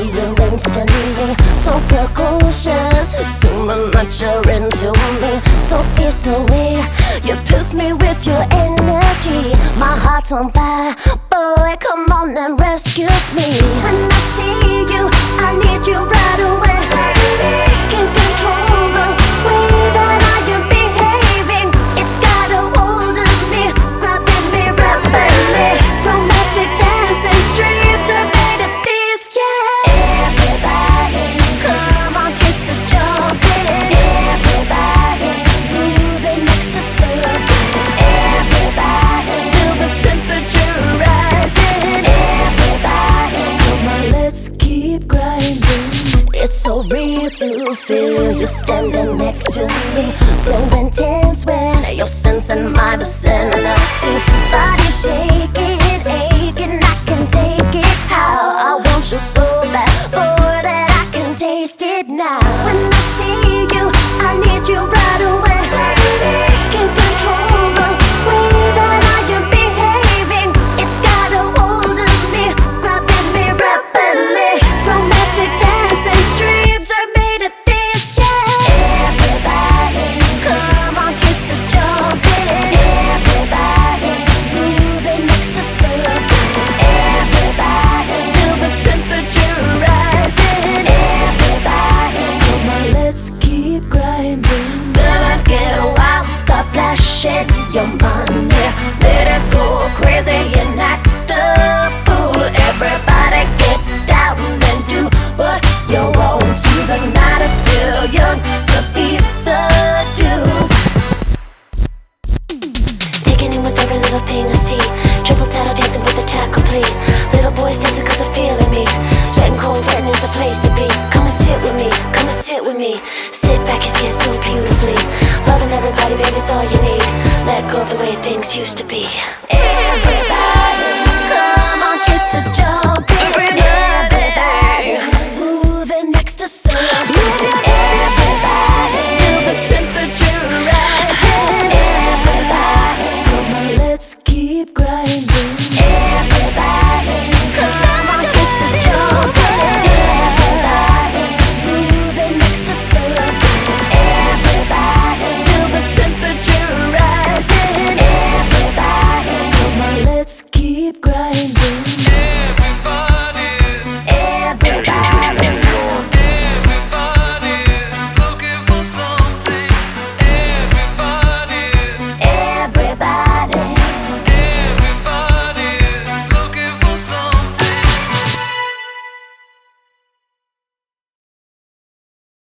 you instantly. So precocious, assuming that you're into me. So fierce the way you pierce me with your energy. My heart's on fire, boy, come on and rescue me. When I see you, I need you right away. Can't control the way that I am behaving. It's got a hold of me, grabbing me rapidly. Romantic dancing dreams are made of these, yeah. Everybody, come on, get to jumping. Everybody, moving next to celebrate. Everybody, feel the temperature rising. Everybody, come on, let's keep grinding. It's so real to feel you standing next to me. So intense when you're sensing my vicinity. Body shaking, aching, I can take it. How I want you so bad, boy, that I can taste it now. When I see you, I need you right away. Can't control the way that I am behaving. It's got a hold of me, grabbing me rapidly. Romantic dancing dreams are made of this, yeah. Everybody, come on, get to jumping. Everybody, moving next to celebrate. Everybody, feel the temperature rising. Everybody, come on, let's keep grinding. Girl, let's get wild, stop flashing your money. Let us go crazy and act a fool. Everybody get down and do what you want to. The night is still young to be seduced. Taking in with every little thing I see. Triple tattle dancing with the tat complete. Little boys dancing cause they're feeling me. Sweating cold, Britain is the place to be. Come and sit with me, come and sit with me. Sit back, you see it so beautifully. Loving everybody, baby's all you need. Let go of the way things used to be.